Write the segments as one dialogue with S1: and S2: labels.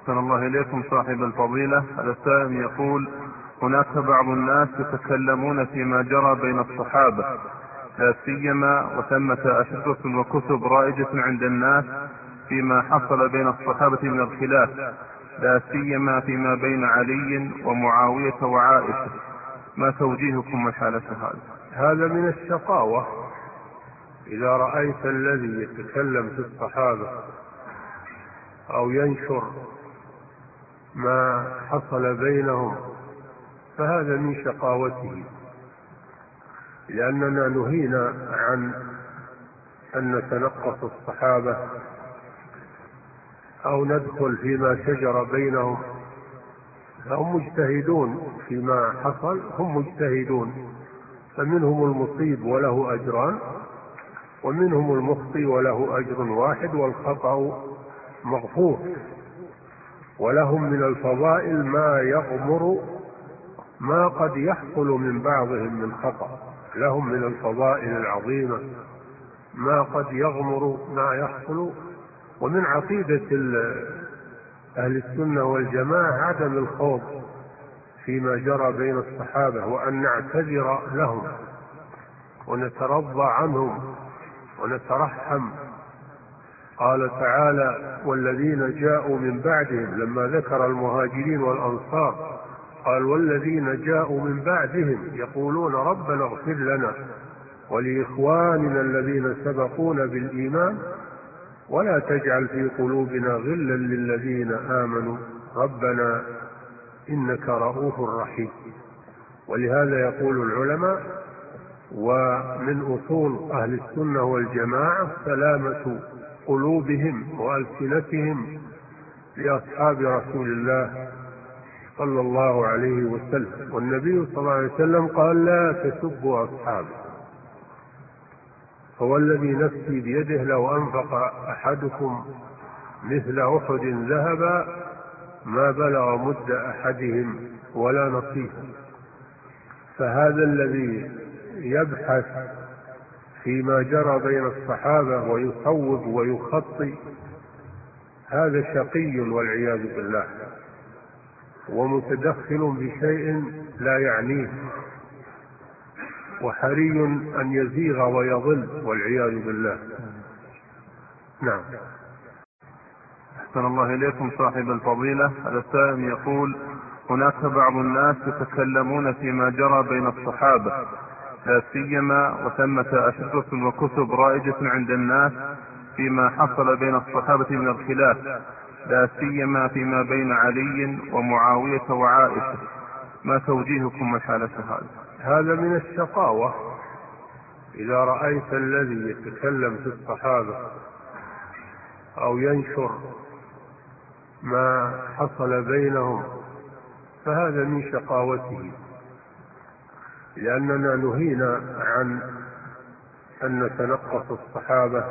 S1: أحسن الله إليكم صاحب الفضيلة. السائل يقول: هناك بعض الناس يتكلمون فيما جرى بين الصحابة، لا سيما وثمة أشرطة وكتب رائجة عند الناس فيما حصل بين الصحابة من الخلاف، لا سيما فيما بين علي ومعاوية وعائشة. ما توجيهكم من حالة هذا؟
S2: هذا من الشقاوة. إذا رأيت الذي يتكلم في الصحابة أو ينشر ما حصل بينهم فهذا من شقاوته، لأننا نهينا عن أن نتنقص الصحابة أو ندخل فيما شجر بينهم. هم مجتهدون فيما حصل، هم مجتهدون، فمنهم المصيب وله أجران، ومنهم المخطئ وله أجر واحد، والخطأ مغفور، ولهم من الفضائل ما يغمر ما قد يحصل من بعضهم من خطأ. لهم من الفضائل العظيمة ما قد يغمر ما يحصل. ومن عقيدة أهل السنة والجماعة عدم الخوض فيما جرى بين الصحابة، وأن نعتذر لهم ونترضى عنهم ونترحم. قال تعالى: والذين جاءوا من بعدهم، لما ذكر المهاجرين والأنصار قال: والذين جاءوا من بعدهم يقولون ربنا اغفر لنا ولإخواننا الذين سبقونا بالإيمان ولا تجعل في قلوبنا غلا للذين آمنوا ربنا إنك رؤوف رحيم. ولهذا يقول العلماء: ومن أصول أهل السنة والجماعة سلامة قلوبهم وألسنتهم لأصحاب رسول الله صلى الله عليه وسلم. والنبي صلى الله عليه وسلم قال: لا تسبوا أصحابي، فوالذي نفسي بيده لو أنفق أحدكم مثل أحد ذهبا ما بلغ مد أحدهم ولا نصيفه. فهذا الذي يبحث فيما جرى بين الصحابة ويصوب ويخطئ هذا شقي والعياذ بالله، ومتدخل بشيء لا يعنيه، وحري أن يزيغ ويضل والعياذ بالله. نعم.
S1: أحسن الله إليكم صاحب الفضيلة. السائل يقول: هناك بعض الناس يتكلمون فيما جرى بين الصحابة، لا سيما وثمة أشرطة وكتب رائجة عند الناس فيما حصل بين الصحابة من الخلاف، لا سيما فيما بين علي ومعاوية وعائشة. ما توجيهكم من حالة هذا؟
S2: هذا من الشقاوة. إذا رأيت الذي يتكلم في الصحابة أو ينشر ما حصل بينهم فهذا من شقاوته، لأننا نهينا عن أن نتنقص الصحابة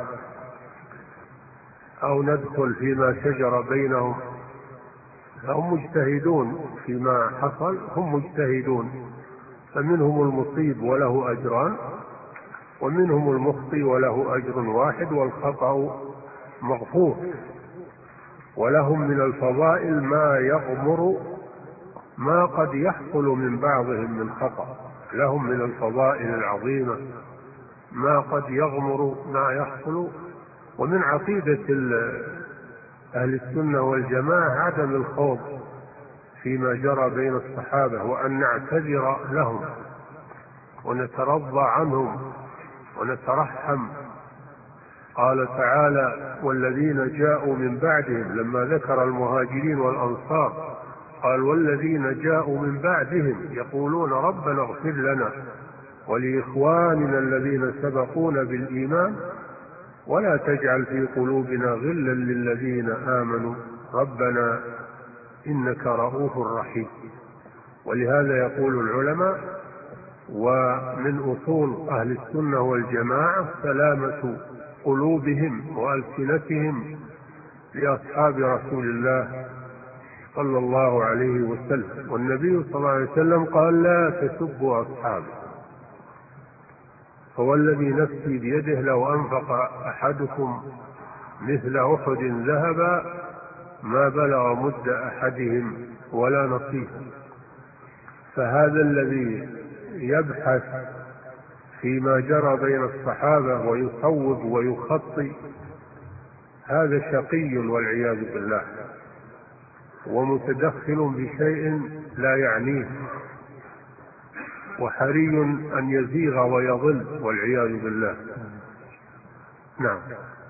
S2: أو ندخل فيما شجر بينهم. هم مجتهدون فيما حصل، هم مجتهدون، فمنهم المصيب وله أجران، ومنهم المخطئ وله أجر واحد، والخطأ مغفور، ولهم من الفضائل ما يغمر ما قد يحصل من بعضهم من خطأ. لهم من الفضائل العظيمة ما قد يغمر ما يحصل. ومن عقيدة أهل السنة والجماعة عدم الخوض فيما جرى بين الصحابة، وأن نعتذر لهم ونترضى عنهم ونترحم. قال تعالى: والذين جاءوا من بعدهم، لما ذكر المهاجرين والأنصار قال: والذين جاءوا من بعدهم يقولون ربنا اغفر لنا ولإخواننا الذين سبقونا بالإيمان ولا تجعل في قلوبنا غلا للذين آمنوا ربنا إنك رؤوف رحيم. ولهذا يقول العلماء: ومن أصول أهل السنة والجماعة سلامة قلوبهم وألسنتهم لأصحاب رسول الله صلى الله عليه وسلم. والنبي صلى الله عليه وسلم قال: لا تسبوا أصحابي، فوالذي نفسي بيده لو أنفق أحدكم مثل أحد ذهبا ما بلغ مد أحدهم ولا نصيفه. فهذا الذي يبحث فيما جرى بين الصحابة ويصوب ويخطي هذا شقي والعياذ بالله، ومتدخل بشيء لا يعنيه، وحري أن يزيغ ويضل والعياذ بالله. نعم.